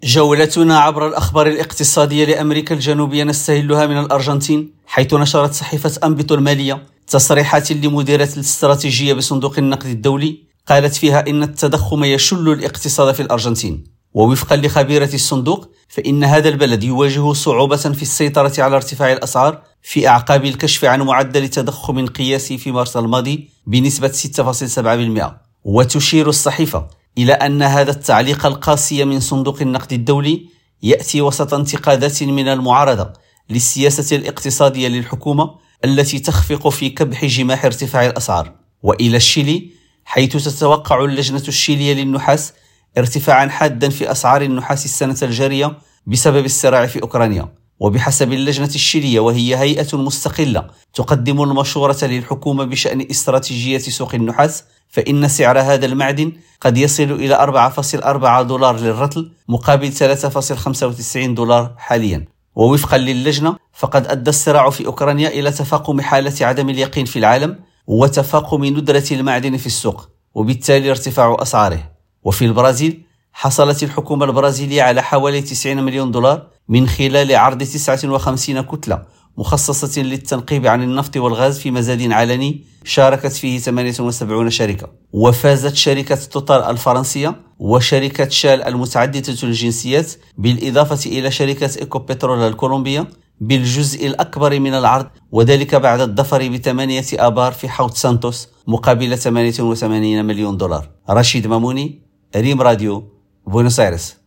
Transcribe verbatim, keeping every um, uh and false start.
جولتنا عبر الأخبار الاقتصادية لأمريكا الجنوبية نستهلها من الأرجنتين، حيث نشرت صحيفة أنبيتو المالية تصريحات لمديرة الاستراتيجية بصندوق النقد الدولي قالت فيها إن التضخم يشل الاقتصاد في الأرجنتين. ووفقا لخبيرة الصندوق فإن هذا البلد يواجه صعوبة في السيطرة على ارتفاع الأسعار في أعقاب الكشف عن معدل تضخم قياسي في مارس الماضي بنسبة ستة فاصلة سبعة بالمئة. وتشير الصحيفة إلى أن هذا التعليق القاسي من صندوق النقد الدولي يأتي وسط انتقادات من المعارضة للسياسة الاقتصادية للحكومة التي تخفق في كبح جماح ارتفاع الأسعار. وإلى الشيلي، حيث تتوقع اللجنة الشيلية للنحاس ارتفاعا حادا في أسعار النحاس السنة الجارية بسبب الصراع في أوكرانيا. وبحسب اللجنة الشيلية، وهي هيئة مستقلة تقدم المشورة للحكومة بشأن استراتيجية سوق النحاس، فإن سعر هذا المعدن قد يصل إلى أربعة فاصلة أربعة دولار للرطل مقابل ثلاثة فاصلة خمسة وتسعين دولار حاليا. ووفقا للجنة فقد أدى الصراع في أوكرانيا إلى تفاقم حالة عدم اليقين في العالم وتفاقم ندرة المعدن في السوق، وبالتالي ارتفاع أسعاره. وفي البرازيل، حصلت الحكومة البرازيلية على حوالي تسعين مليون دولار من خلال عرض تسعة وخمسين كتلة مخصصة للتنقيب عن النفط والغاز في مزاد علني شاركت فيه ثمانية وسبعين شركة. وفازت شركة توتال الفرنسية وشركة شال المتعددة الجنسيات بالإضافة إلى شركة إيكو بترول الكولومبية بالجزء الأكبر من العرض، وذلك بعد الظفر بثمانية آبار في حوض سانتوس مقابل ثمانية وثمانين مليون دولار. رشيد ماموني، ريم راديو، بوينوس آيرس.